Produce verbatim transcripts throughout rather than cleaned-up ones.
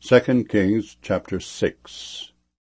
Second Kings chapter six.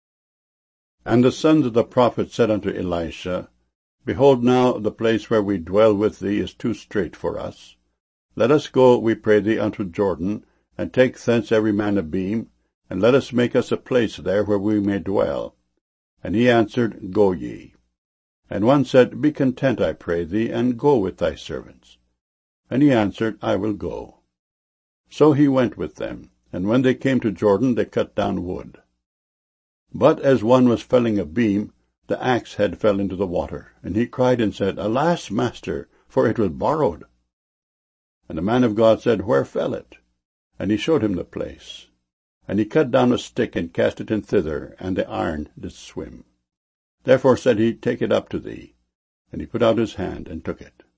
And the sons of the prophets said unto Elisha, Behold, now the place where we dwell with thee is too strait for us. Let us go, we pray thee, unto Jordan, and take thence every man a beam, and let us make us a place there where we may dwell. And he answered, Go ye. And one said, Be content, I pray thee, and go with thy servants. And he answered, I will go. So he went with them. And when they came to Jordan, they cut down wood. But as one was felling a beam, the axe head fell into the water, and he cried and said, Alas, master, for it was borrowed. And the man of God said, Where fell it? And he showed him the place. And he cut down a stick, and cast it in thither, and the iron did swim. Therefore said he, Take it up to thee. And he put out his hand, and took it.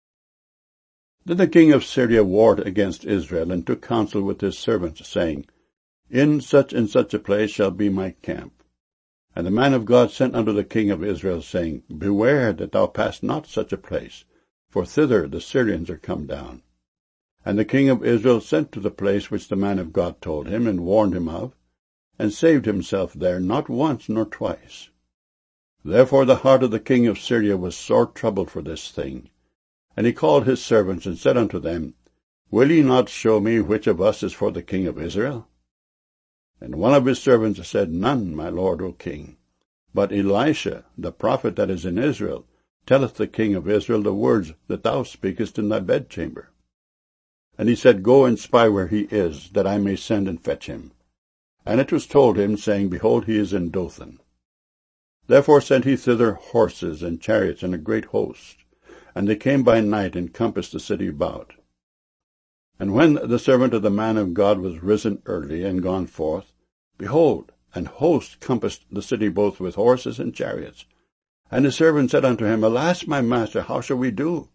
Then the king of Syria warred against Israel, and took counsel with his servants, saying, In such and such a place shall be my camp. And the man of God sent unto the king of Israel, saying, Beware that thou pass not such a place, for thither the Syrians are come down. And the king of Israel sent to the place which the man of God told him, and warned him of, and saved himself there not once nor twice. Therefore the heart of the king of Syria was sore troubled for this thing. And he called his servants, and said unto them, Will ye not show me which of us is for the king of Israel? And one of his servants said, None, my lord, O king. But Elisha, the prophet that is in Israel, telleth the king of Israel the words that thou speakest in thy bedchamber. And he said, Go and spy where he is, that I may send and fetch him. And it was told him, saying, Behold, he is in Dothan. Therefore sent he thither horses and chariots and a great host. And they came by night, and compassed the city about. And when the servant of the man of God was risen early, and gone forth, behold, an host compassed the city both with horses and chariots. And his servant said unto him, Alas, my master, how shall we do?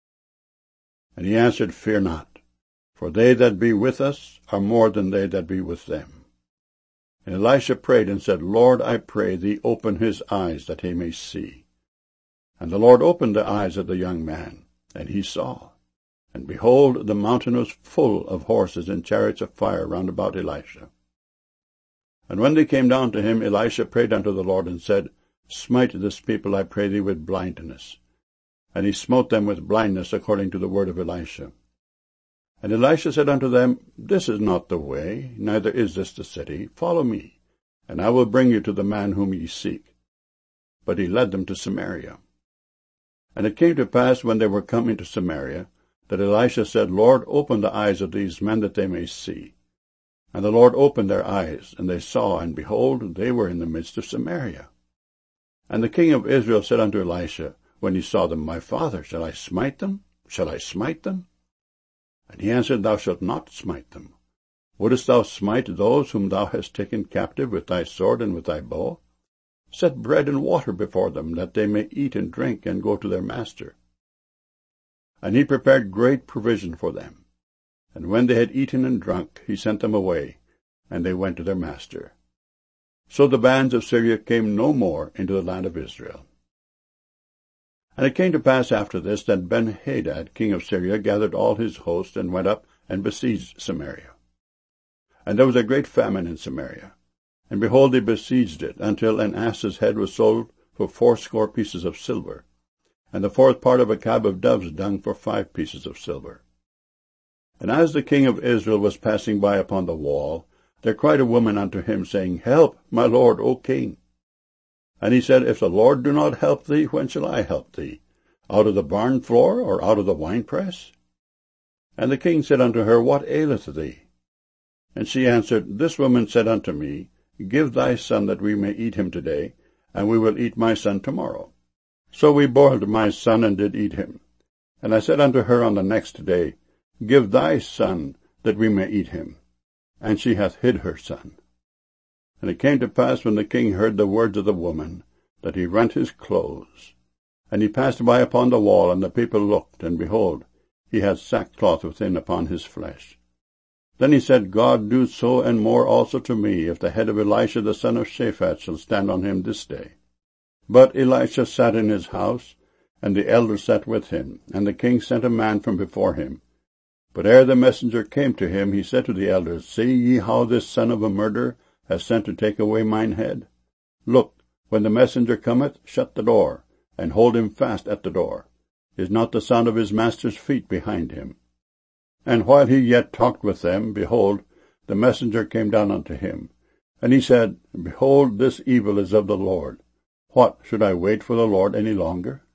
And he answered, Fear not, for they that be with us are more than they that be with them. And Elisha prayed, and said, Lord, I pray thee, open his eyes, that he may see. And the Lord opened the eyes of the young man, and he saw. And behold, the mountain was full of horses and chariots of fire round about Elisha. And when they came down to him, Elisha prayed unto the Lord, and said, Smite this people, I pray thee, with blindness. And he smote them with blindness, according to the word of Elisha. And Elisha said unto them, This is not the way, neither is this the city. Follow me, and I will bring you to the man whom ye seek. But he led them to Samaria. And it came to pass, when they were come into Samaria, that Elisha said, Lord, open the eyes of these men, that they may see. And the Lord opened their eyes, and they saw, and behold, they were in the midst of Samaria. And the king of Israel said unto Elisha, when he saw them, My father, shall I smite them? Shall I smite them? And he answered, Thou shalt not smite them. Wouldest thou smite those whom thou hast taken captive with thy sword and with thy bow? Set bread and water before them, that they may eat and drink, and go to their master. And he prepared great provision for them. And when they had eaten and drunk, he sent them away, and they went to their master. So the bands of Syria came no more into the land of Israel. And it came to pass after this, that Ben-Hadad, king of Syria, gathered all his host, and went up and besieged Samaria. And there was a great famine in Samaria. And behold, they besieged it, until an ass's head was sold for fourscore pieces of silver, and the fourth part of a cab of dove's dung for five pieces of silver. And as the king of Israel was passing by upon the wall, there cried a woman unto him, saying, Help, my lord, O king. And he said, If the Lord do not help thee, when shall I help thee? Out of the barn floor, or out of the winepress? And the king said unto her, What aileth thee? And she answered, This woman said unto me, Give thy son, that we may eat him today, and we will eat my son tomorrow. So we boiled my son, and did eat him. And I said unto her on the next day, Give thy son, that we may eat him. And she hath hid her son. And it came to pass, when the king heard the words of the woman, that he rent his clothes. And he passed by upon the wall, and the people looked, and behold, he had sackcloth within upon his flesh. Then he said, God do so and more also to me, if the head of Elisha the son of Shaphat shall stand on him this day. But Elisha sat in his house, and the elders sat with him, and the king sent a man from before him. But ere the messenger came to him, he said to the elders, See ye how this son of a murderer has sent to take away mine head? Look, when the messenger cometh, shut the door, and hold him fast at the door. Is not the sound of his master's feet behind him? And while he yet talked with them, behold, the messenger came down unto him. And he said, Behold, this evil is of the Lord. What, should I wait for the Lord any longer?